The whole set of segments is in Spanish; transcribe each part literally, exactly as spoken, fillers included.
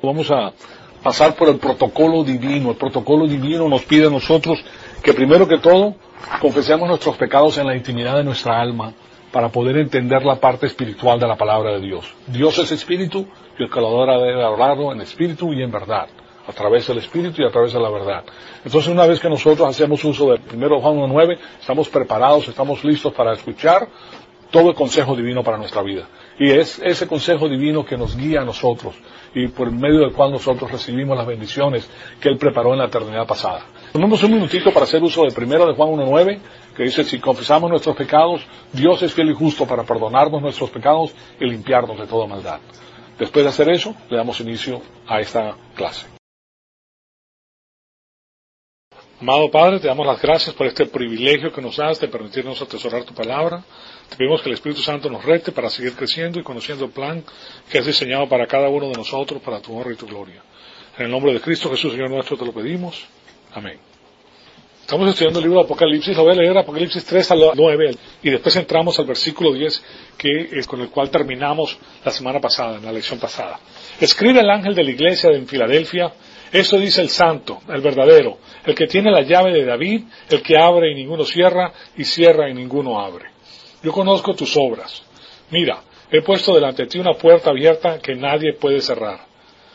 Vamos a pasar por el protocolo divino. El protocolo divino nos pide a nosotros que primero que todo confesemos nuestros pecados en la intimidad de nuestra alma para poder entender la parte espiritual de la palabra de Dios. Dios es espíritu y el que lo adora debe adorarlo en espíritu y en verdad, a través del espíritu y a través de la verdad. Entonces, una vez que nosotros hacemos uso del primero Juan uno nueve, estamos preparados, estamos listos para escuchar todo el consejo divino para nuestra vida. Y es ese consejo divino que nos guía a nosotros y por medio del cual nosotros recibimos las bendiciones que Él preparó en la eternidad pasada. Tomemos un minutito para hacer uso del primero de Juan uno nueve, que dice: si confesamos nuestros pecados, Dios es fiel y justo para perdonarnos nuestros pecados y limpiarnos de toda maldad. Después de hacer eso, le damos inicio a esta clase. Amado Padre, te damos las gracias por este privilegio que nos das de permitirnos atesorar tu palabra. Te pedimos que el Espíritu Santo nos rete para seguir creciendo y conociendo el plan que has diseñado para cada uno de nosotros, para tu honra y tu gloria. En el nombre de Cristo Jesús, Señor nuestro, te lo pedimos. Amén. Estamos estudiando el libro de Apocalipsis. Lo voy a leer Apocalipsis tres al nueve y después entramos al versículo diez, que es con el cual terminamos la semana pasada, en la lección pasada. Escribe el ángel de la iglesia en Filadelfia: esto dice el santo, el verdadero, el que tiene la llave de David, el que abre y ninguno cierra, y cierra y ninguno abre. Yo conozco tus obras. Mira, he puesto delante de ti una puerta abierta que nadie puede cerrar.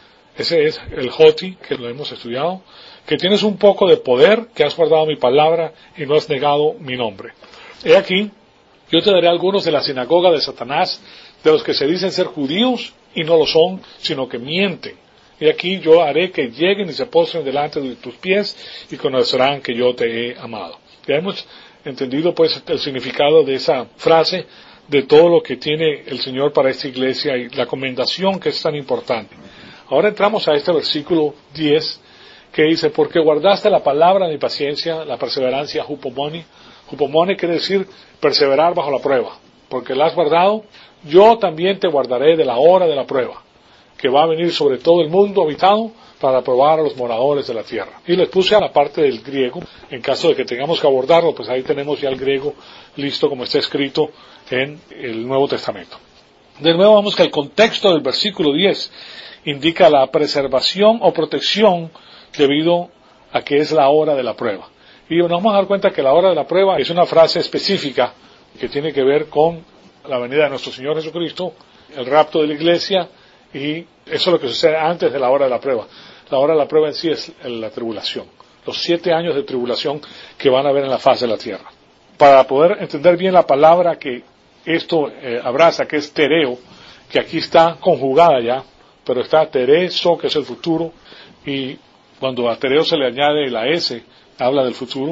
Ese es el Joti, que lo hemos estudiado, que tienes un poco de poder, que has guardado mi palabra y no has negado mi nombre. He aquí, yo te daré algunos de la sinagoga de Satanás, de los que se dicen ser judíos y no lo son, sino que mienten. Y aquí yo haré que lleguen y se postren delante de tus pies y conocerán que yo te he amado. Ya hemos entendido pues el significado de esa frase, de todo lo que tiene el Señor para esta iglesia y la comendación que es tan importante. Ahora entramos a este versículo diez que dice: porque guardaste la palabra de mi paciencia, la perseverancia, hupomone. Hupomone quiere decir perseverar bajo la prueba. Porque la has guardado, yo también te guardaré de la hora de la prueba, que va a venir sobre todo el mundo habitado para probar a los moradores de la tierra. Y les puse a la parte del griego, en caso de que tengamos que abordarlo, pues ahí tenemos ya el griego listo como está escrito en el Nuevo Testamento. De nuevo vamos que el contexto del versículo diez indica la preservación o protección debido a que es la hora de la prueba. Y nos vamos a dar cuenta que la hora de la prueba es una frase específica que tiene que ver con la venida de nuestro Señor Jesucristo, el rapto de la iglesia, y eso es lo que sucede antes de la hora de la prueba. La hora de la prueba en sí es la tribulación, los siete años de tribulación que van a haber en la faz de la tierra. Para poder entender bien la palabra que esto eh, abraza, que es tereo, que aquí está conjugada ya, pero está tereso, que es el futuro, y cuando a tereo se le añade la S, habla del futuro,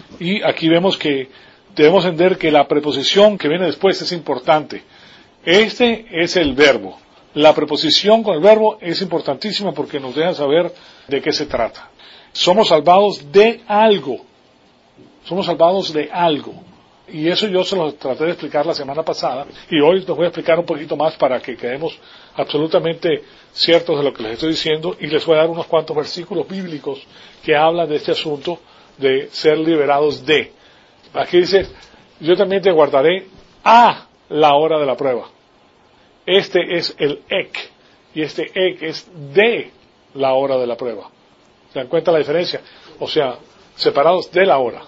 y aquí vemos que debemos entender que la preposición que viene después es importante. Este es el verbo. La preposición con el verbo es importantísima porque nos deja saber de qué se trata. Somos salvados de algo. Somos salvados de algo. Y eso yo se lo traté de explicar la semana pasada. Y hoy les voy a explicar un poquito más para que quedemos absolutamente ciertos de lo que les estoy diciendo. Y les voy a dar unos cuantos versículos bíblicos que hablan de este asunto de ser liberados de. Aquí dice: yo también te guardaré a la hora de la prueba. Este es el ek, y este ek es de la hora de la prueba. ¿Se dan cuenta la diferencia? O sea, separados de la hora.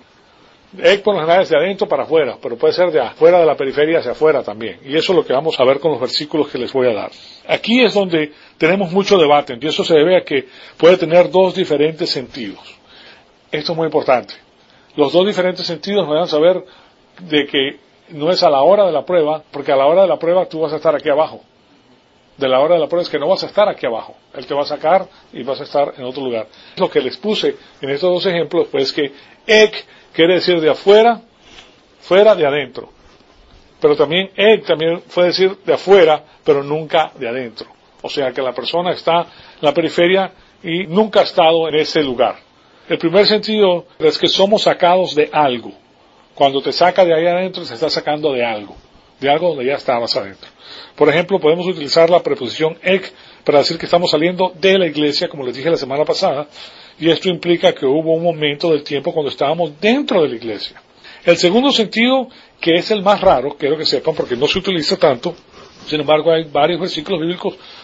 Ek por lo general es de adentro para afuera, pero puede ser de afuera de la periferia hacia afuera también. Y eso es lo que vamos a ver con los versículos que les voy a dar. Aquí es donde tenemos mucho debate, y eso se debe a que puede tener dos diferentes sentidos. Esto es muy importante. Los dos diferentes sentidos nos dan a saber de que no es a la hora de la prueba, porque a la hora de la prueba tú vas a estar aquí abajo. De la hora de la prueba es que no vas a estar aquí abajo. Él te va a sacar y vas a estar en otro lugar. Lo que les puse en estos dos ejemplos, pues que ek quiere decir de afuera, fuera de adentro. Pero también ek también puede decir de afuera, pero nunca de adentro. O sea que la persona está en la periferia y nunca ha estado en ese lugar. El primer sentido es que somos sacados de algo. Cuando te saca de ahí adentro, se está sacando de algo, de algo donde ya estabas adentro. Por ejemplo, podemos utilizar la preposición ek para decir que estamos saliendo de la iglesia, como les dije la semana pasada, y esto implica que hubo un momento del tiempo cuando estábamos dentro de la iglesia. El segundo sentido, que es el más raro, quiero que sepan porque no se utiliza tanto, sin embargo hay varios versículos bíblicos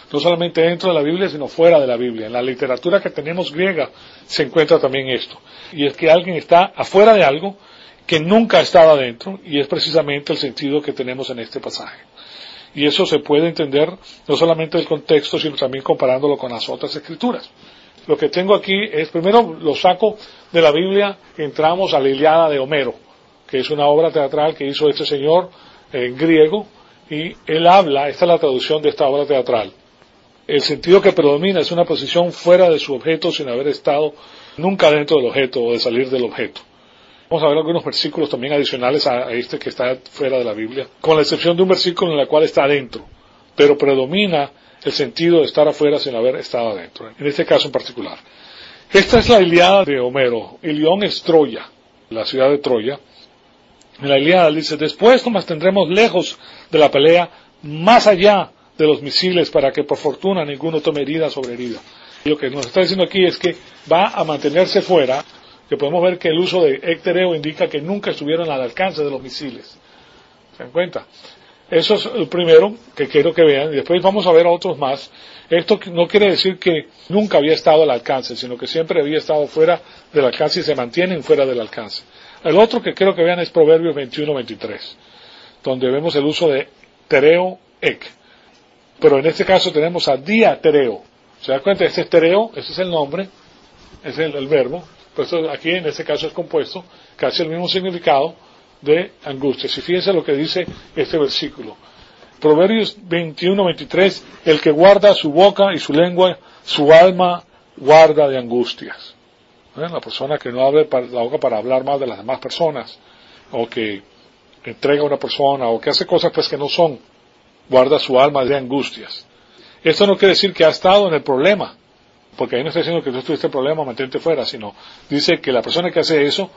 no solamente dentro de la Biblia, sino fuera de la Biblia. En la literatura que tenemos griega se encuentra también esto. Y es que alguien está afuera de algo que nunca ha estado adentro, y es precisamente el sentido que tenemos en este pasaje. Y eso se puede entender no solamente del contexto, sino también comparándolo con las otras escrituras. Lo que tengo aquí es, primero lo saco de la Biblia, entramos a la Ilíada de Homero, que es una obra teatral que hizo este señor en griego, y él habla, esta es la traducción de esta obra teatral. El sentido que predomina es una posición fuera de su objeto sin haber estado nunca dentro del objeto o de salir del objeto. Vamos a ver algunos versículos también adicionales a este que está fuera de la Biblia, con la excepción de un versículo en el cual está adentro, pero predomina el sentido de estar afuera sin haber estado adentro, en este caso en particular. Esta es la Ilíada de Homero. Ilión es Troya, la ciudad de Troya. En la Ilíada dice, después nos mantendremos lejos de la pelea, más allá de los misiles, para que por fortuna ninguno tome herida sobre herida. Y lo que nos está diciendo aquí es que va a mantenerse fuera, que podemos ver que el uso de ectereo indica que nunca estuvieron al alcance de los misiles. ¿Se dan cuenta? Eso es el primero que quiero que vean, y después vamos a ver a otros más. Esto no quiere decir que nunca había estado al alcance, sino que siempre había estado fuera del alcance y se mantienen fuera del alcance. El otro que quiero que vean es Proverbios veintiuno veintitrés, donde vemos el uso de tereo, ek. Pero en este caso tenemos a diatereo. ¿Se dan cuenta? Este es tereo, ese es el nombre, ese es el, el verbo. Pues aquí en este caso es compuesto, casi el mismo significado de angustias. Y fíjense lo que dice este versículo. Proverbios veintiuno veintitrés, el que guarda su boca y su lengua, su alma guarda de angustias. ¿Eh? La persona que no abre la boca para hablar mal de las demás personas, o que entrega a una persona, o que hace cosas pues que no son, guarda su alma de angustias. Esto no quiere decir que ha estado en el problema, porque ahí no está diciendo que tú tuviste problema, mantente fuera, sino dice que la persona que hace eso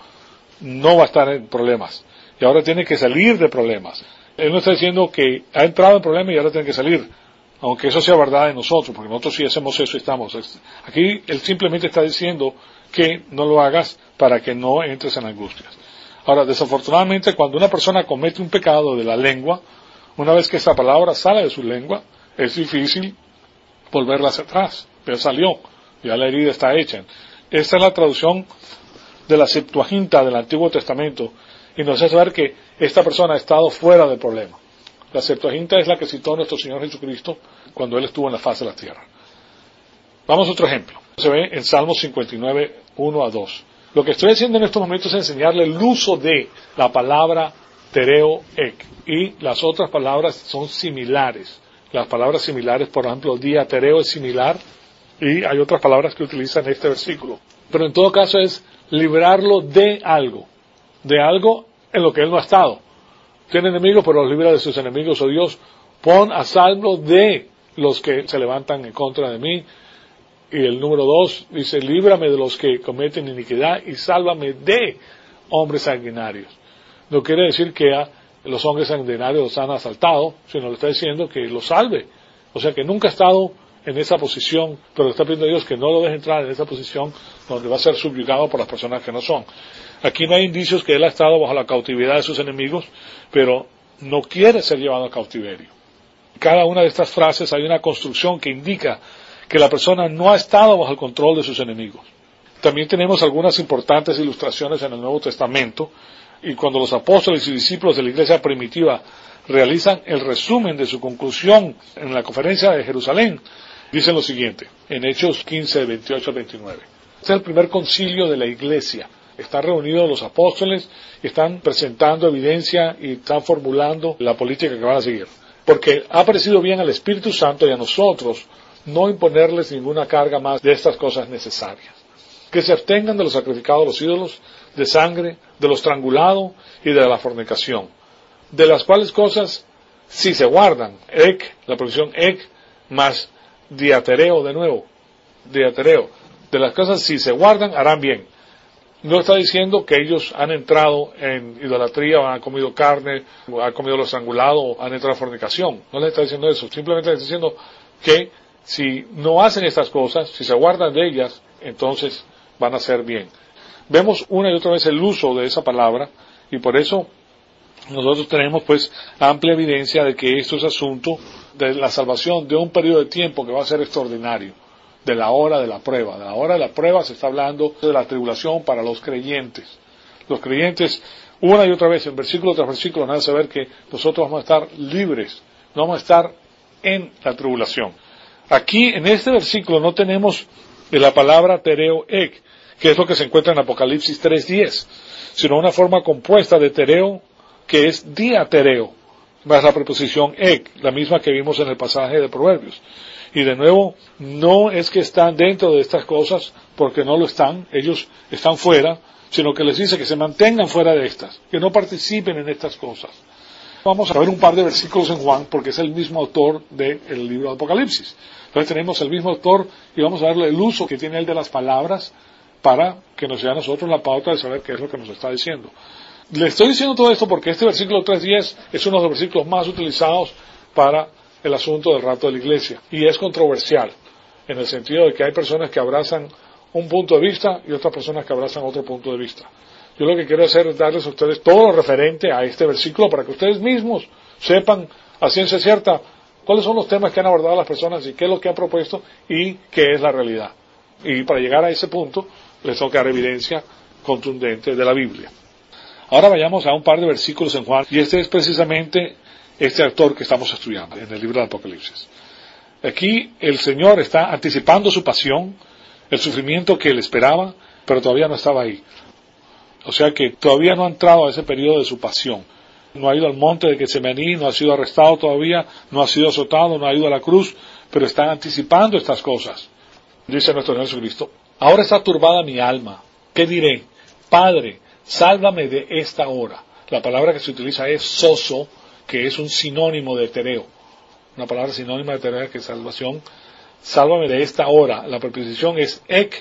no va a estar en problemas, y ahora tiene que salir de problemas. Él no está diciendo que ha entrado en problemas y ahora tiene que salir, aunque eso sea verdad de nosotros, porque nosotros sí hacemos eso y estamos. Aquí él simplemente está diciendo que no lo hagas para que no entres en angustias. Ahora, desafortunadamente, cuando una persona comete un pecado de la lengua, una vez que esa palabra sale de su lengua, es difícil volverla hacia atrás. Pero salió, ya la herida está hecha. Esta es la traducción de la Septuaginta del Antiguo Testamento, y nos hace ver que esta persona ha estado fuera del problema. La Septuaginta es la que citó nuestro Señor Jesucristo cuando Él estuvo en la faz de la tierra. Vamos a otro ejemplo. Se ve en Salmos cincuenta y nueve, uno a dos. Lo que estoy haciendo en estos momentos es enseñarle el uso de la palabra tereo, ek, y las otras palabras son similares. Las palabras similares, por ejemplo, diatereo es similar, y hay otras palabras que utilizan en este versículo. Pero en todo caso es librarlo de algo, de algo en lo que él no ha estado. Tiene enemigos, pero los libra de sus enemigos, oh Dios, pon a salvo de los que se levantan en contra de mí. Y el número dos dice, líbrame de los que cometen iniquidad y sálvame de hombres sanguinarios. No quiere decir que a los hombres sanguinarios los han asaltado, sino le está diciendo que los salve. O sea que nunca ha estado en esa posición, pero le está pidiendo a Dios que no lo deje entrar en esa posición donde va a ser subyugado por las personas que no son. Aquí no hay indicios que él ha estado bajo la cautividad de sus enemigos, pero no quiere ser llevado a cautiverio. En cada una de estas frases hay una construcción que indica que la persona no ha estado bajo el control de sus enemigos. También tenemos algunas importantes ilustraciones en el Nuevo Testamento, y cuando los apóstoles y discípulos de la iglesia primitiva realizan el resumen de su conclusión en la conferencia de Jerusalén, dicen lo siguiente, en Hechos quince, veintiocho a veintinueve. Este es el primer concilio de la iglesia. Están reunidos los apóstoles, están presentando evidencia y están formulando la política que van a seguir. Porque ha parecido bien al Espíritu Santo y a nosotros no imponerles ninguna carga más de estas cosas necesarias. Que se abstengan de los sacrificados a los ídolos, de sangre, de lo estrangulado y de la fornicación. De las cuales cosas, si se guardan, ek, la posición ek, más diatereo de nuevo, diatereo. De las cosas, si se guardan, harán bien. No está diciendo que ellos han entrado en idolatría, o han comido carne, o han comido lo estrangulado, o han entrado en fornicación. No le está diciendo eso. Simplemente le está diciendo que si no hacen estas cosas, si se guardan de ellas, entonces van a ser bien. Vemos una y otra vez el uso de esa palabra, y por eso nosotros tenemos pues amplia evidencia de que esto es asunto de la salvación de un periodo de tiempo que va a ser extraordinario, de la hora de la prueba. De la hora de la prueba se está hablando de la tribulación para los creyentes. Los creyentes, una y otra vez, en versículo tras versículo, nos hace saber que nosotros vamos a estar libres, no vamos a estar en la tribulación. Aquí, en este versículo, no tenemos la palabra tereo ek, que es lo que se encuentra en Apocalipsis tres diez, sino una forma compuesta de tereo, que es diatereo, más la preposición ek, la misma que vimos en el pasaje de Proverbios. Y de nuevo, no es que están dentro de estas cosas, porque no lo están, ellos están fuera, sino que les dice que se mantengan fuera de estas, que no participen en estas cosas. Vamos a ver un par de versículos en Juan, porque es el mismo autor del libro de Apocalipsis. Entonces tenemos el mismo autor y vamos a verle el uso que tiene él de las palabras para que nos sea a nosotros la pauta de saber qué es lo que nos está diciendo. Le estoy diciendo todo esto porque este versículo tres diez es uno de los versículos más utilizados para el asunto del rapto de la iglesia. Y es controversial, en el sentido de que hay personas que abrazan un punto de vista y otras personas que abrazan otro punto de vista. Yo lo que quiero hacer es darles a ustedes todo lo referente a este versículo para que ustedes mismos sepan a ciencia cierta cuáles son los temas que han abordado las personas y qué es lo que han propuesto y qué es la realidad. Y para llegar a ese punto les tengo que dar evidencia contundente de la Biblia. Ahora vayamos a un par de versículos en Juan, y este es precisamente este autor que estamos estudiando en el libro de Apocalipsis. Aquí el Señor está anticipando su pasión, el sufrimiento que él esperaba, pero todavía no estaba ahí. O sea que todavía no ha entrado a ese periodo de su pasión. No ha ido al monte de Getsemaní, no ha sido arrestado todavía, no ha sido azotado, no ha ido a la cruz, pero está anticipando estas cosas. Dice nuestro Señor Jesucristo: ahora está turbada mi alma. ¿Qué diré? Padre, sálvame de esta hora. La palabra que se utiliza es soso, que es un sinónimo de tereo. Una palabra sinónima de tereo que es salvación. Sálvame de esta hora. La preposición es ek,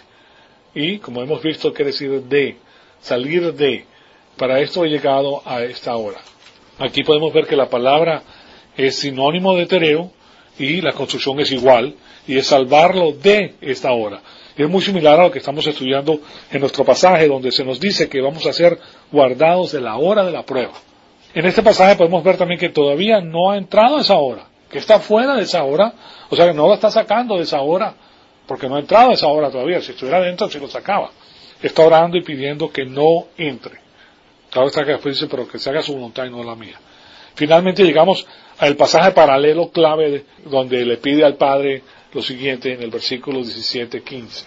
y como hemos visto quiere decir de, salir de. Para esto he llegado a esta hora. Aquí podemos ver que la palabra es sinónimo de tereo y la construcción es igual, y es salvarlo de esta hora. Es muy similar a lo que estamos estudiando en nuestro pasaje, donde se nos dice que vamos a ser guardados de la hora de la prueba. En este pasaje podemos ver también que todavía no ha entrado a esa hora, que está fuera de esa hora, o sea que no lo está sacando de esa hora, porque no ha entrado a esa hora todavía. Si estuviera dentro, se lo sacaba. Está orando y pidiendo que no entre. Claro está que después dice, pero que se haga su voluntad y no la mía. Finalmente llegamos al pasaje paralelo clave de, donde le pide al Padre lo siguiente en el versículo diecisiete quince.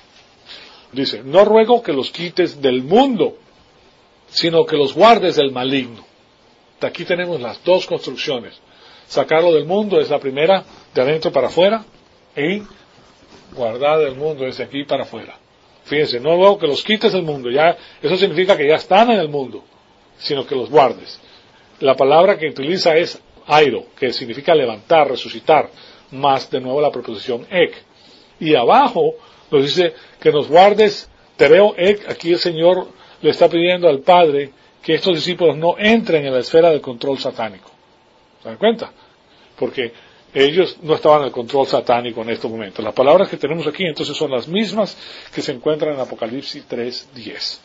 Dice: no ruego que los quites del mundo, sino que los guardes del maligno. De aquí tenemos las dos construcciones. Sacarlo del mundo es la primera, de adentro para afuera, y guardar del mundo es de aquí para afuera. Fíjense, no ruego que los quites del mundo, ya eso significa que ya están en el mundo, sino que los guardes. La palabra que utiliza es airo, que significa levantar, resucitar, más de nuevo la preposición ek. Y abajo nos dice que nos guardes, tereo ek. Aquí el Señor le está pidiendo al Padre que estos discípulos no entren en la esfera del control satánico. ¿Se dan cuenta? Porque ellos no estaban en el control satánico en estos momentos. Las palabras que tenemos aquí entonces son las mismas que se encuentran en Apocalipsis tres diez.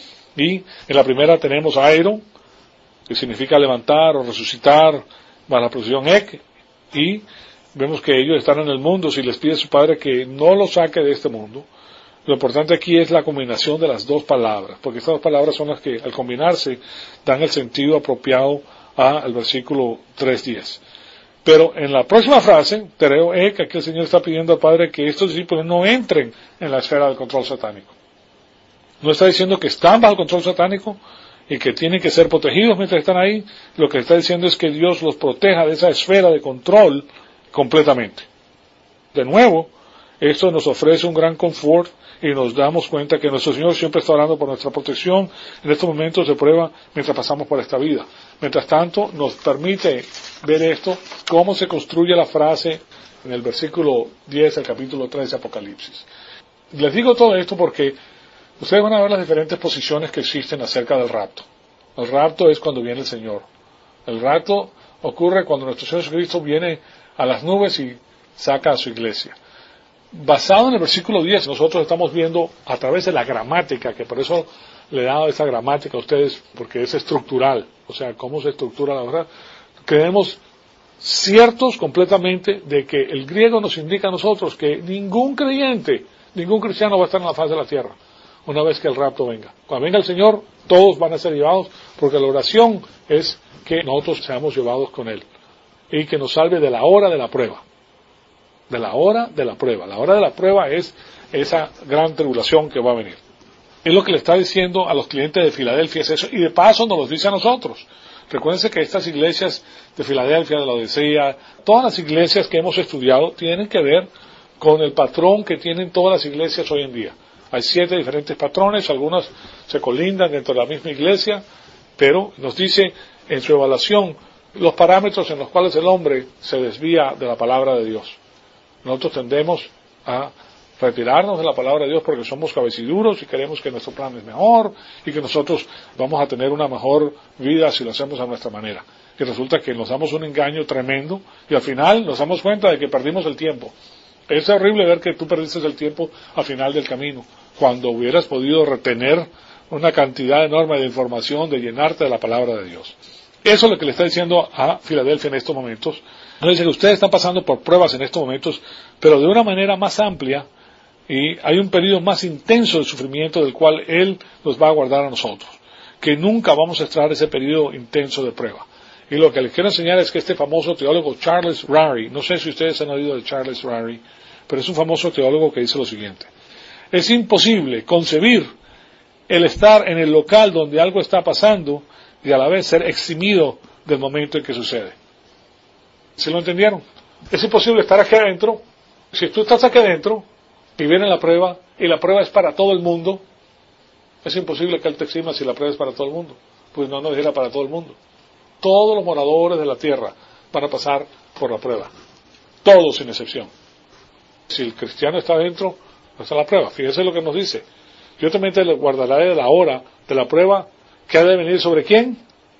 Y en la primera tenemos airo, que significa levantar o resucitar, más la preposición ek, y vemos que ellos están en el mundo. Si les pide a su Padre que no los saque de este mundo, lo importante aquí es la combinación de las dos palabras, porque estas dos palabras son las que al combinarse dan el sentido apropiado al versículo tres diez. Pero en la próxima frase, tereo ek, aquí el Señor está pidiendo al Padre que estos discípulos no entren en la esfera del control satánico. No está diciendo que están bajo el control satánico y que tienen que ser protegidos mientras están ahí. Lo que está diciendo es que Dios los proteja de esa esfera de control completamente. De nuevo, esto nos ofrece un gran confort y nos damos cuenta que nuestro Señor siempre está orando por nuestra protección en estos momentos de prueba mientras pasamos por esta vida. Mientras tanto, nos permite ver esto, cómo se construye la frase en el versículo diez del capítulo tres de Apocalipsis. Les digo todo esto porque ustedes van a ver las diferentes posiciones que existen acerca del rapto. El rapto es cuando viene el Señor. El rapto ocurre cuando nuestro Señor Jesucristo viene a las nubes y saca a su iglesia. Basado en el versículo diez, nosotros estamos viendo a través de la gramática, que por eso le he dado esa gramática a ustedes porque es estructural, o sea, cómo se estructura la verdad. Creemos ciertos completamente de que el griego nos indica a nosotros que ningún creyente, ningún cristiano va a estar en la faz de la tierra una vez que el rapto venga. Cuando venga el Señor, todos van a ser llevados, porque la oración es que nosotros seamos llevados con Él y que nos salve de la hora de la prueba. De la hora de la prueba. La hora de la prueba es esa gran tribulación que va a venir. Es lo que le está diciendo a los clientes de Filadelfia, es eso, y de paso nos lo dice a nosotros. Recuérdense que estas iglesias de Filadelfia, de la Odisea, todas las iglesias que hemos estudiado tienen que ver con el patrón que tienen todas las iglesias hoy en día. Hay siete diferentes patrones, algunas se colindan dentro de la misma iglesia, pero nos dice en su evaluación los parámetros en los cuales el hombre se desvía de la palabra de Dios. Nosotros tendemos a retirarnos de la palabra de Dios porque somos cabeciduros y queremos que nuestro plan es mejor y que nosotros vamos a tener una mejor vida si lo hacemos a nuestra manera. Y resulta que nos damos un engaño tremendo y al final nos damos cuenta de que perdimos el tiempo. Es horrible ver que tú perdiste el tiempo al final del camino, cuando hubieras podido retener una cantidad enorme de información, de llenarte de la palabra de Dios. Eso es lo que le está diciendo a Filadelfia en estos momentos. Nos dice que ustedes están pasando por pruebas en estos momentos, pero de una manera más amplia, y hay un periodo más intenso de sufrimiento del cual Él nos va a guardar a nosotros, que nunca vamos a estar ese periodo intenso de prueba. Y lo que les quiero enseñar es que este famoso teólogo Charles Ryrie, no sé si ustedes han oído de Charles Ryrie, pero es un famoso teólogo que dice lo siguiente: es imposible concebir el estar en el local donde algo está pasando y a la vez ser eximido del momento en que sucede. ¿Sí lo entendieron? Es imposible estar aquí adentro. Si tú estás aquí adentro y viene la prueba, y la prueba es para todo el mundo, es imposible que Él te exima si la prueba es para todo el mundo. Pues no nos dijera para todo el mundo. Todos los moradores de la tierra van a pasar por la prueba. Todos sin excepción. Si el cristiano está adentro, va a estar la prueba. Fíjese lo que nos dice. Yo también te guardaré de la hora de la prueba que ha de venir sobre quién.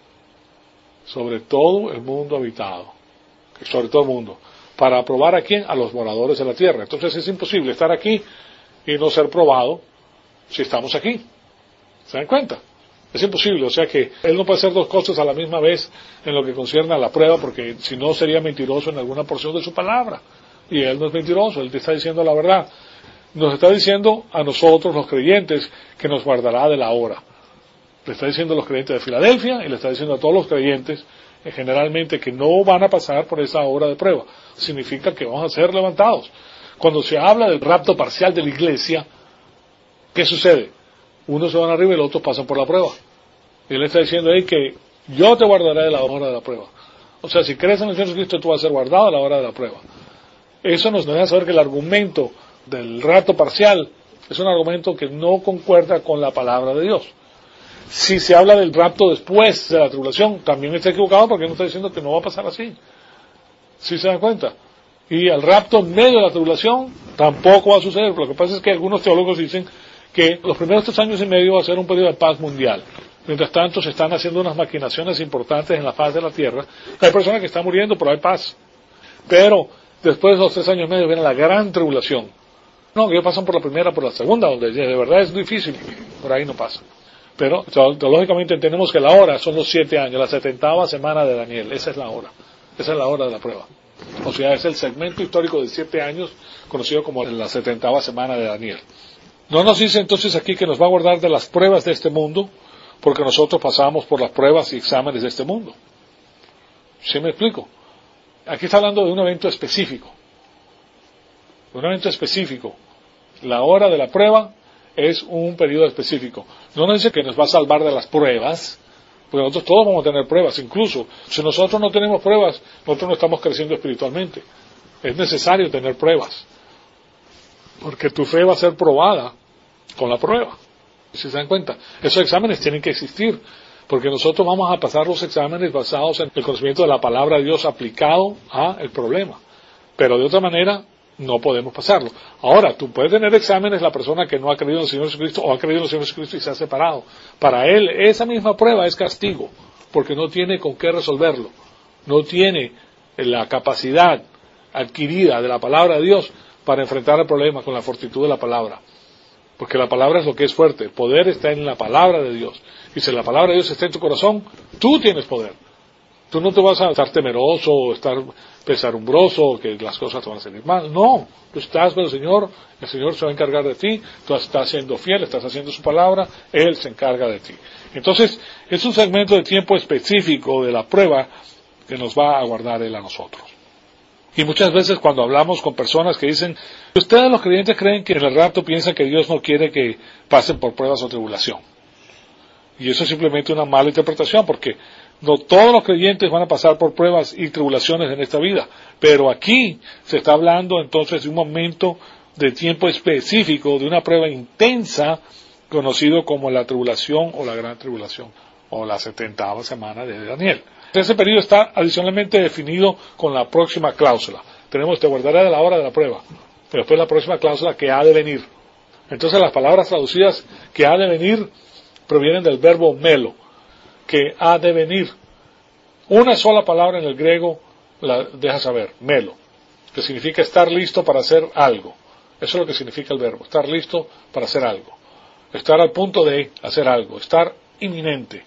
Sobre todo el mundo habitado. Sobre todo el mundo. Para probar a quién, a los moradores de la tierra. Entonces es imposible estar aquí y no ser probado si estamos aquí. ¿Se dan cuenta? Es imposible, o sea que Él no puede hacer dos cosas a la misma vez en lo que concierne a la prueba, porque si no sería mentiroso en alguna porción de su palabra. Y Él no es mentiroso, Él te está diciendo la verdad. Nos está diciendo a nosotros, los creyentes, que nos guardará de la hora. Le está diciendo a los creyentes de Filadelfia y le está diciendo a todos los creyentes generalmente que no van a pasar por esa hora de prueba. Significa que vamos a ser levantados. Cuando se habla del rapto parcial de la iglesia, ¿qué sucede? Unos se van arriba y los otros pasan por la prueba. Y Él está diciendo ahí que yo te guardaré de la hora de la prueba. O sea, si crees en el Señor Jesucristo, tú vas a ser guardado a la hora de la prueba. Eso nos deja saber que el argumento del rapto parcial es un argumento que no concuerda con la palabra de Dios. Si se habla del rapto después de la tribulación, también está equivocado porque no está diciendo que no va a pasar así. ¿Sí se dan cuenta? Y el rapto en medio de la tribulación tampoco va a suceder. Lo que pasa es que algunos teólogos dicen que los primeros tres años y medio va a ser un periodo de paz mundial. Mientras tanto se están haciendo unas maquinaciones importantes en la faz de la tierra. Hay personas que están muriendo, pero hay paz. Pero después de los tres años y medio viene la gran tribulación. No, que ellos pasan por la primera, por la segunda, donde de verdad es difícil. Por ahí no pasa. Pero teológicamente entendemos que la hora son los siete años, la setentava semana de Daniel. Esa es la hora. Esa es la hora de la prueba. O sea, es el segmento histórico de siete años, conocido como la setentava semana de Daniel. No nos dice entonces aquí que nos va a guardar de las pruebas de este mundo, porque nosotros pasamos por las pruebas y exámenes de este mundo. ¿Sí me explico? Aquí está hablando de un evento específico. Un evento específico. La hora de la prueba es un periodo específico. No nos dice que nos va a salvar de las pruebas, porque nosotros todos vamos a tener pruebas. Incluso, si nosotros no tenemos pruebas, nosotros no estamos creciendo espiritualmente. Es necesario tener pruebas, porque tu fe va a ser probada con la prueba. ¿Si se dan cuenta? Esos exámenes tienen que existir, porque nosotros vamos a pasar los exámenes basados en el conocimiento de la palabra de Dios aplicado al problema. Pero de otra manera, no podemos pasarlo. Ahora, tú puedes tener exámenes la persona que no ha creído en el Señor Jesucristo o ha creído en el Señor Jesucristo y se ha separado. Para él, esa misma prueba es castigo, porque no tiene con qué resolverlo. No tiene la capacidad adquirida de la palabra de Dios para enfrentar el problema con la fortitud de la palabra. Porque la palabra es lo que es fuerte. El poder está en la palabra de Dios. Y si la palabra de Dios está en tu corazón, tú tienes poder. Tú no te vas a estar temeroso o estar pesarumbroso, que las cosas te van a salir mal. No, tú estás con el Señor, el Señor se va a encargar de ti, tú estás siendo fiel, estás haciendo su palabra, Él se encarga de ti. Entonces, es un segmento de tiempo específico de la prueba que nos va a guardar Él a nosotros. Y muchas veces cuando hablamos con personas que dicen, ustedes los creyentes creen que en el rapto piensan que Dios no quiere que pasen por pruebas o tribulación. Y eso es simplemente una mala interpretación, porque no todos los creyentes van a pasar por pruebas y tribulaciones en esta vida, pero aquí se está hablando entonces de un momento de tiempo específico, de una prueba intensa, conocido como la tribulación o la gran tribulación, o la setentava semana de Daniel. Ese periodo está adicionalmente definido con la próxima cláusula. Tenemos, te guardaré de la hora de la prueba, pero después la próxima cláusula que ha de venir. Entonces las palabras traducidas que ha de venir provienen del verbo melo, que ha de venir. Una sola palabra en el griego la deja saber, melo, que significa estar listo para hacer algo. Eso es lo que significa el verbo, estar listo para hacer algo. Estar al punto de hacer algo, estar inminente.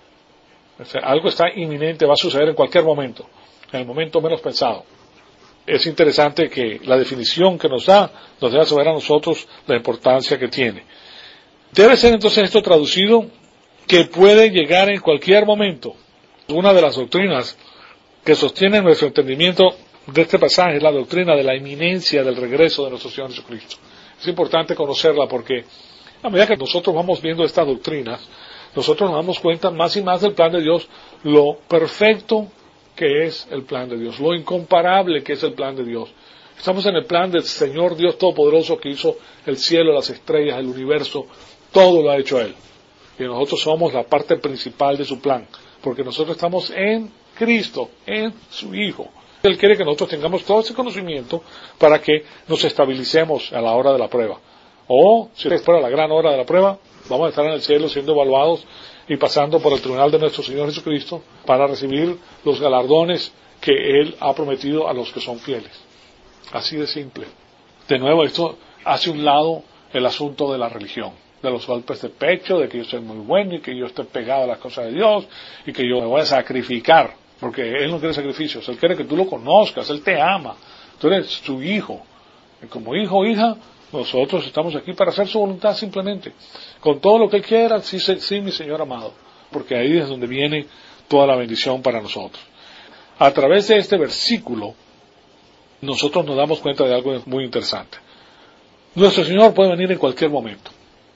O sea, algo está inminente, va a suceder en cualquier momento, en el momento menos pensado. Es interesante que la definición que nos da nos deja saber a nosotros la importancia que tiene. Debe ser entonces esto traducido que puede llegar en cualquier momento. Una de las doctrinas que sostiene nuestro entendimiento de este pasaje es la doctrina de la inminencia del regreso de nuestro Señor Jesucristo. Es importante conocerla porque a medida que nosotros vamos viendo estas doctrinas, nosotros nos damos cuenta más y más del plan de Dios, lo perfecto que es el plan de Dios, lo incomparable que es el plan de Dios. Estamos en el plan del Señor Dios Todopoderoso que hizo el cielo, las estrellas, el universo, todo lo ha hecho Él. Y nosotros somos la parte principal de su plan, porque nosotros estamos en Cristo, en su Hijo. Él quiere que nosotros tengamos todo ese conocimiento para que nos estabilicemos a la hora de la prueba. O, si es para la gran hora de la prueba, vamos a estar en el cielo siendo evaluados y pasando por el tribunal de nuestro Señor Jesucristo para recibir los galardones que Él ha prometido a los que son fieles. Así de simple. De nuevo, esto hace un lado el asunto de la religión, de los golpes de pecho, de que yo soy muy bueno y que yo esté pegado a las cosas de Dios y que yo me voy a sacrificar, porque Él no quiere sacrificios, Él quiere que tú lo conozcas, Él te ama, tú eres su hijo, y como hijo o hija, nosotros estamos aquí para hacer su voluntad simplemente, con todo lo que Él quiera, sí, sí, mi Señor amado, porque ahí es donde viene toda la bendición para nosotros. A través de este versículo, nosotros nos damos cuenta de algo muy interesante. Nuestro Señor puede venir en cualquier momento.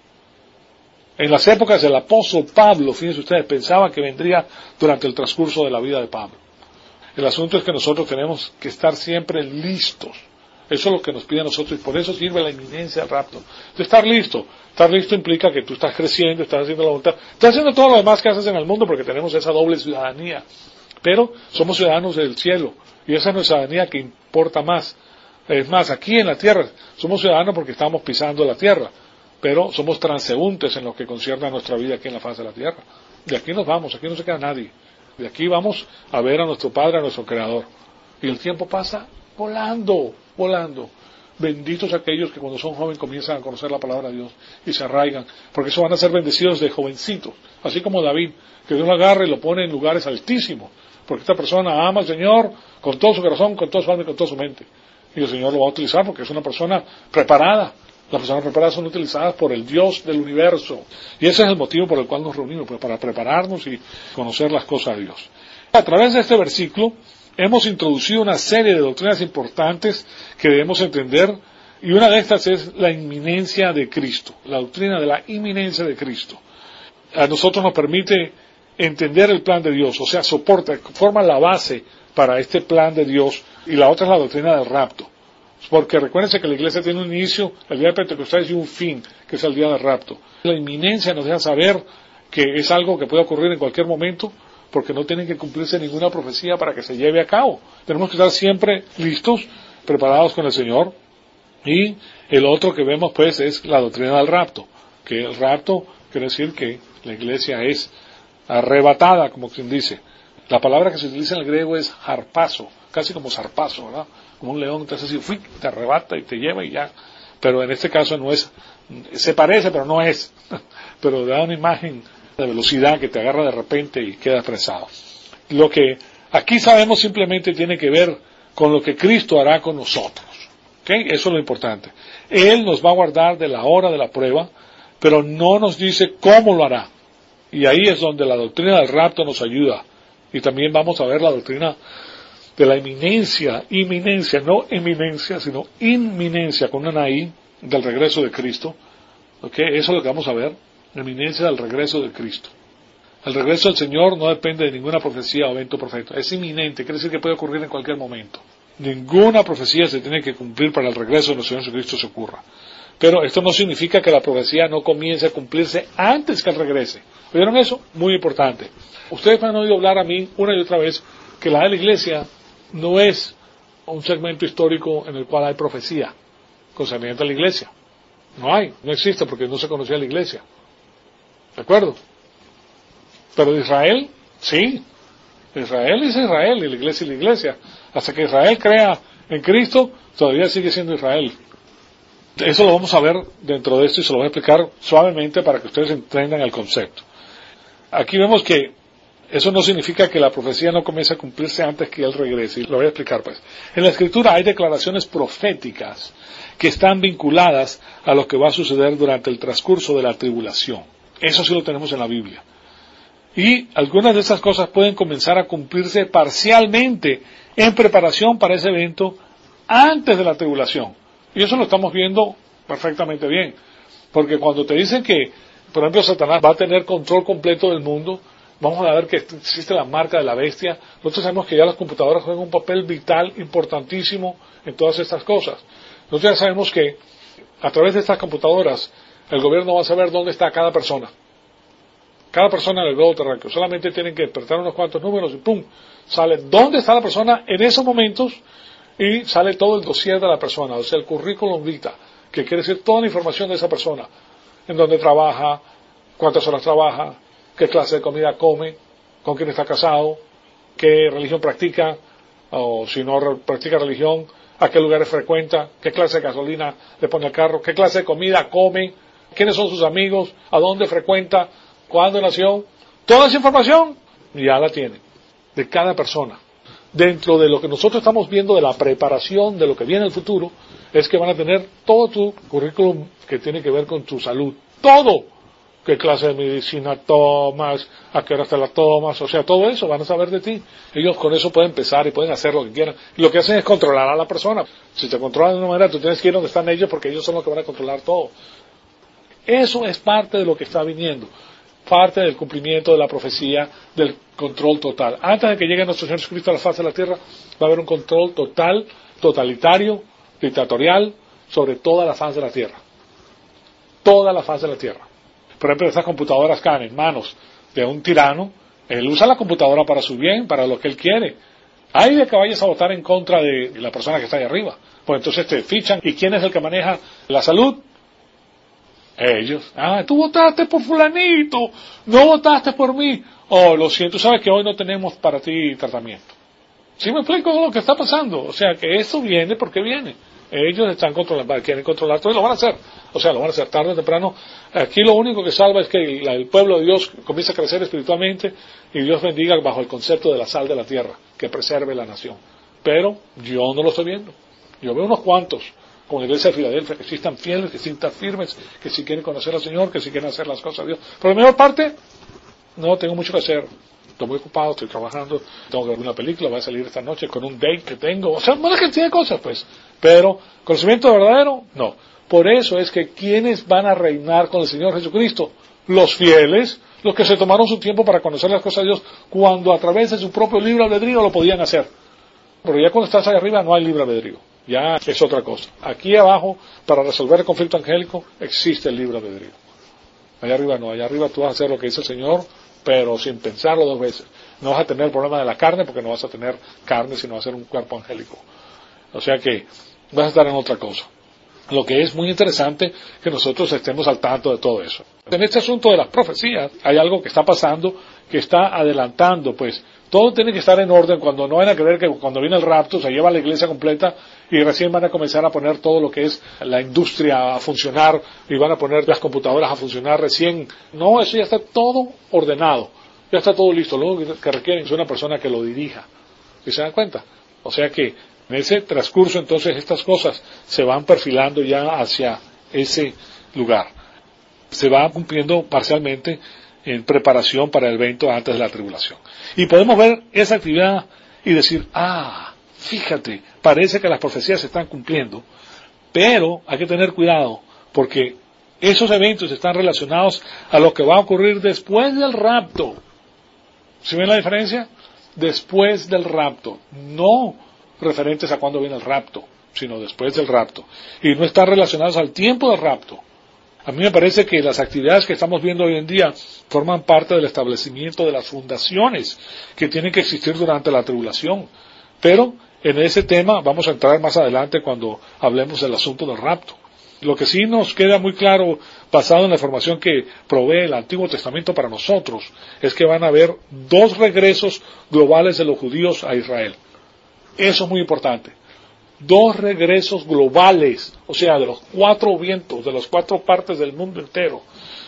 En las épocas del apóstol Pablo, fíjense ustedes, pensaba que vendría durante el transcurso de la vida de Pablo. El asunto es que nosotros tenemos que estar siempre listos. Eso es lo que nos pide a nosotros y por eso sirve la inminencia del rapto. De estar listo. Estar listo implica que tú estás creciendo, estás haciendo la voluntad. Estás haciendo todo lo demás que haces en el mundo porque tenemos esa doble ciudadanía. Pero somos ciudadanos del cielo y esa es nuestra ciudadanía que importa más. Es más, aquí en la tierra somos ciudadanos porque estamos pisando la tierra, pero somos transeúntes en lo que concierne a nuestra vida aquí en la faz de la tierra. De aquí nos vamos, aquí no se queda nadie. De aquí vamos a ver a nuestro Padre, a nuestro Creador. Y el tiempo pasa volando, volando. Benditos aquellos que cuando son jóvenes comienzan a conocer la palabra de Dios y se arraigan, porque eso van a ser bendecidos de jovencitos, así como David, que Dios lo agarra y lo pone en lugares altísimos, porque esta persona ama al Señor con todo su corazón, con toda su alma y con toda su mente. Y el Señor lo va a utilizar porque es una persona preparada. Las personas preparadas son utilizadas por el Dios del universo. Y ese es el motivo por el cual nos reunimos, pues para prepararnos y conocer las cosas de Dios. A través de este versículo hemos introducido una serie de doctrinas importantes que debemos entender, y una de estas es la inminencia de Cristo, la doctrina de la inminencia de Cristo. A nosotros nos permite entender el plan de Dios, o sea, soporta, forma la base para este plan de Dios, y la otra es la doctrina del rapto. Porque recuérdense que la iglesia tiene un inicio, el día de Pentecostés, y un fin, que es el día del rapto. La inminencia nos deja saber que es algo que puede ocurrir en cualquier momento, porque no tiene que cumplirse ninguna profecía para que se lleve a cabo. Tenemos que estar siempre listos, preparados con el Señor. Y el otro que vemos pues es la doctrina del rapto, que el rapto quiere decir que la iglesia es arrebatada, como quien dice. La palabra que se utiliza en el griego es harpazo, casi como zarpazo, ¿verdad? Como un león, entonces así, ¡fui!, te arrebata y te lleva y ya pero en este caso no es, se parece pero no es, pero da una imagen de velocidad que te agarra de repente y queda fresado. Lo que aquí sabemos simplemente tiene que ver con lo que Cristo hará con nosotros. ¿Okay? Eso es lo importante. Él nos va a guardar de la hora de la prueba, pero no nos dice cómo lo hará. Y ahí es donde la doctrina del rapto nos ayuda. Y también vamos a ver la doctrina de la inminencia, inminencia, no eminencia, sino inminencia, con una I, del regreso de Cristo. ¿Okay? Eso es lo que vamos a ver, la inminencia del regreso de Cristo. El regreso del Señor no depende de ninguna profecía o evento profético. Es inminente, quiere decir que puede ocurrir en cualquier momento. Ninguna profecía se tiene que cumplir para el regreso de nuestro Señor Jesucristo se ocurra. Pero esto no significa que la profecía no comience a cumplirse antes que Él regrese. ¿Oyeron eso? Muy importante. Ustedes me han oído hablar a mí una y otra vez que la de la iglesia no es un segmento histórico en el cual hay profecía concerniente a la iglesia. No hay, no existe porque no se conocía la iglesia. ¿De acuerdo? Pero de Israel, sí. Israel es Israel y la iglesia es la iglesia. Hasta que Israel crea en Cristo, todavía sigue siendo Israel. Eso lo vamos a ver dentro de esto y se lo voy a explicar suavemente para que ustedes entiendan el concepto. Aquí vemos que eso no significa que la profecía no comience a cumplirse antes que Él regrese. Y lo voy a explicar pues. En la Escritura hay declaraciones proféticas que están vinculadas a lo que va a suceder durante el transcurso de la tribulación. Eso sí lo tenemos en la Biblia. Y algunas de esas cosas pueden comenzar a cumplirse parcialmente en preparación para ese evento antes de la tribulación. Y eso lo estamos viendo perfectamente bien. Porque cuando te dicen que, por ejemplo, Satanás va a tener control completo del mundo, vamos a ver que existe la marca de la bestia. Nosotros sabemos que ya las computadoras juegan un papel vital, importantísimo en todas estas cosas. Nosotros ya sabemos que a través de estas computadoras el gobierno va a saber dónde está cada persona. Cada persona en el globo terráqueo. Solamente tienen que despertar unos cuantos números y ¡pum! Sale dónde está la persona en esos momentos y sale todo el dossier de la persona, o sea, el currículum vitae, que quiere decir toda la información de esa persona. En dónde trabaja, cuántas horas trabaja, qué clase de comida come, con quién está casado, qué religión practica, o si no practica religión, a qué lugares frecuenta, qué clase de gasolina le pone al carro, qué clase de comida come, quiénes son sus amigos, a dónde frecuenta, cuándo nació. Toda esa información ya la tiene, de cada persona. Dentro de lo que nosotros estamos viendo de la preparación de lo que viene en el futuro, es que van a tener todo tu currículum que tiene que ver con tu salud. Todo. ¿Qué clase de medicina tomas? ¿A qué hora te la tomas? O sea, todo eso van a saber de ti. Ellos con eso pueden empezar y pueden hacer lo que quieran. Y lo que hacen es controlar a la persona. Si te controlan de una manera, tú tienes que ir donde están ellos porque ellos son los que van a controlar todo. Eso es parte de lo que está viniendo. Parte del cumplimiento de la profecía del control total. Antes de que llegue nuestro Señor Jesucristo a la faz de la tierra, va a haber un control total, totalitario, dictatorial, sobre toda la faz de la tierra. Toda la faz de la tierra. Por ejemplo, estas computadoras caen en manos de un tirano. Él usa la computadora para su bien, para lo que él quiere. Hay de que vayas a votar en contra de la persona que está ahí arriba. Pues entonces te fichan. ¿Y quién es el que maneja la salud? Ellos. Ah, tú votaste por fulanito, no votaste por mí. Oh, lo siento, sabes que hoy no tenemos para ti tratamiento. ¿Sí me explico lo que está pasando? O sea, que esto viene porque viene. Ellos están controlando, quieren controlar todo y lo van a hacer. O sea, lo van a hacer tarde o temprano. Aquí lo único que salva es que el, el pueblo de Dios comience a crecer espiritualmente y Dios bendiga bajo el concepto de la sal de la tierra, que preserve la nación. Pero yo no lo estoy viendo. Yo veo unos cuantos, como la iglesia de Filadelfia, que sí están fieles, que sí están firmes, que sí quieren conocer al Señor, que sí quieren hacer las cosas de Dios. Pero la mayor parte, no tengo mucho que hacer. Estoy muy ocupado, estoy trabajando, tengo que ver una película, voy a salir esta noche con un date que tengo. O sea, una cantidad de cosas, pues. Pero, conocimiento verdadero, no. Por eso es que quienes van a reinar con el Señor Jesucristo, los fieles, los que se tomaron su tiempo para conocer las cosas de Dios, cuando a través de su propio libre albedrío lo podían hacer. Pero ya cuando estás ahí arriba no hay libre albedrío. Ya es otra cosa. Aquí abajo, para resolver el conflicto angélico, existe el libre albedrío. Allá arriba no, allá arriba tú vas a hacer lo que dice el Señor, pero sin pensarlo dos veces. No vas a tener el problema de la carne, porque no vas a tener carne, sino vas a ser un cuerpo angélico. O sea que vas a estar en otra cosa. Lo que es muy interesante que nosotros estemos al tanto de todo eso. En este asunto de las profecías, hay algo que está pasando, que está adelantando, pues, todo tiene que estar en orden. Cuando no van a creer que cuando viene el rapto se lleva a la iglesia completa y recién van a comenzar a poner todo lo que es la industria a funcionar y van a poner las computadoras a funcionar recién. No, eso ya está todo ordenado, ya está todo listo. Lo único que requieren es una persona que lo dirija. ¿Sí se dan cuenta? O sea que en ese transcurso entonces estas cosas se van perfilando ya hacia ese lugar. Se va cumpliendo parcialmente en preparación para el evento antes de la tribulación. Y podemos ver esa actividad y decir, ah, fíjate, parece que las profecías se están cumpliendo, pero hay que tener cuidado, porque esos eventos están relacionados a lo que va a ocurrir después del rapto. ¿Sí ven la diferencia? Después del rapto, no referentes a cuándo viene el rapto, sino después del rapto. Y no están relacionados al tiempo del rapto. A mí me parece que las actividades que estamos viendo hoy en día forman parte del establecimiento de las fundaciones que tienen que existir durante la tribulación. Pero en ese tema vamos a entrar más adelante cuando hablemos del asunto del rapto. Lo que sí nos queda muy claro, basado en la información que provee el Antiguo Testamento para nosotros, es que van a haber dos regresos globales de los judíos a Israel. Eso es muy importante. Dos regresos globales, o sea, de los cuatro vientos, de las cuatro partes del mundo entero.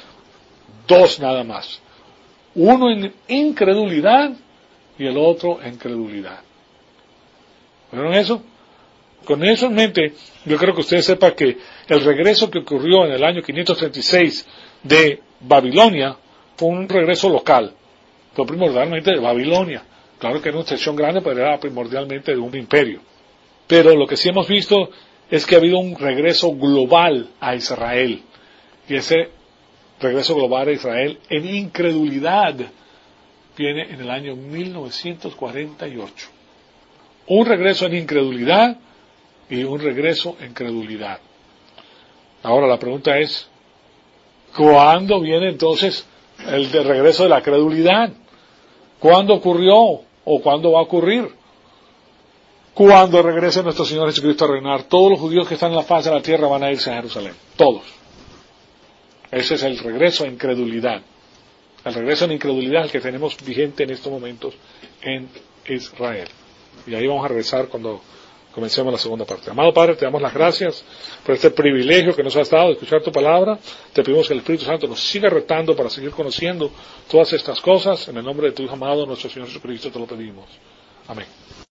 Dos nada más. Uno en incredulidad y el otro en credulidad. ¿Vieron eso? Con eso en mente, yo creo que usted sepa que el regreso que ocurrió en el año quinientos treinta y seis de Babilonia fue un regreso local. Fue primordialmente de Babilonia. Claro que era una sección grande, pero era primordialmente de un imperio. Pero lo que sí hemos visto es que ha habido un regreso global a Israel. Y ese regreso global a Israel en incredulidad viene en el año mil novecientos cuarenta y ocho. Un regreso en incredulidad y un regreso en credulidad. Ahora la pregunta es, ¿cuándo viene entonces el de regreso de la credulidad? ¿Cuándo ocurrió o cuándo va a ocurrir? Cuando regrese nuestro Señor Jesucristo a reinar, todos los judíos que están en la faz de la tierra van a irse a Jerusalén. Todos. Ese es el regreso en incredulidad. El regreso en incredulidad es el que tenemos vigente en estos momentos en Israel. Y ahí vamos a regresar cuando comencemos la segunda parte. Amado Padre, te damos las gracias por este privilegio que nos has dado de escuchar tu palabra. Te pedimos que el Espíritu Santo nos siga retando para seguir conociendo todas estas cosas. En el nombre de tu Hijo amado, nuestro Señor Jesucristo, te lo pedimos. Amén.